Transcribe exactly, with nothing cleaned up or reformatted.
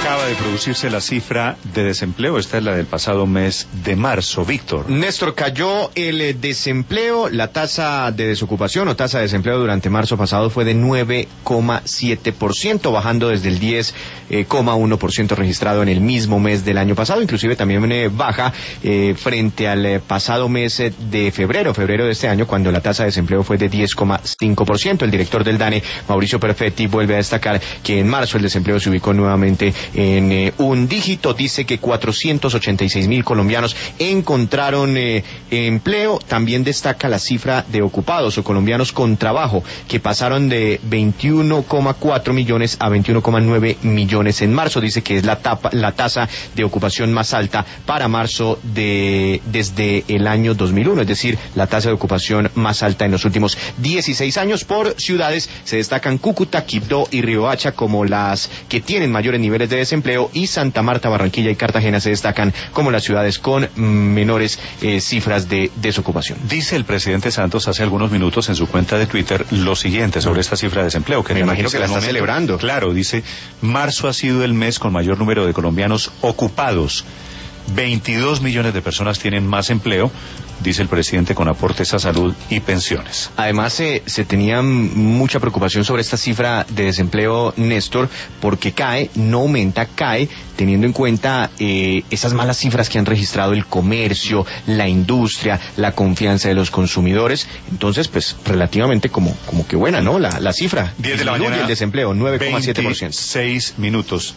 Acaba de producirse la cifra de desempleo, esta es la del pasado mes de marzo. Víctor. Néstor, cayó el desempleo, la tasa de desocupación o tasa de desempleo durante marzo pasado fue de nueve coma siete por ciento, bajando desde el diez coma uno por ciento registrado en el mismo mes del año pasado, inclusive también eh, baja eh, frente al eh, pasado mes eh, de febrero, febrero de este año, cuando la tasa de desempleo fue de diez coma cinco por ciento. El director del DANE, Mauricio Perfetti, vuelve a destacar que en marzo el desempleo se ubicó nuevamente en eh, un dígito. Dice que cuatrocientos ochenta y seis mil colombianos encontraron eh, empleo. También destaca la cifra de ocupados o colombianos con trabajo, que pasaron de veintiuno coma cuatro millones a veintiuno coma nueve millones en marzo. Dice que es la, tapa, la tasa de ocupación más alta para marzo de desde el año dos mil uno, es decir, la tasa de ocupación más alta en los últimos dieciséis años. Por ciudades se destacan Cúcuta, Quibdó y Riohacha como las que tienen mayores niveles de desempleo, y Santa Marta, Barranquilla y Cartagena se destacan como las ciudades con menores eh, cifras de desocupación. Dice el presidente Santos hace algunos minutos en su cuenta de Twitter lo siguiente sobre esta cifra de desempleo. Que Me imagino que la está momento, celebrando. Claro, dice, marzo ha sido el mes con mayor número de colombianos ocupados. veintidós millones de personas tienen más empleo, dice el presidente, con aportes a salud y pensiones. Además, eh, se tenía mucha preocupación sobre esta cifra de desempleo, Néstor, porque cae, no aumenta, cae, teniendo en cuenta eh, esas malas cifras que han registrado el comercio, la industria, la confianza de los consumidores. Entonces, pues, relativamente como, como que buena, ¿no? La, la cifra. diez de la mañana, el desempleo, nueve coma siete por ciento. veintiséis minutos.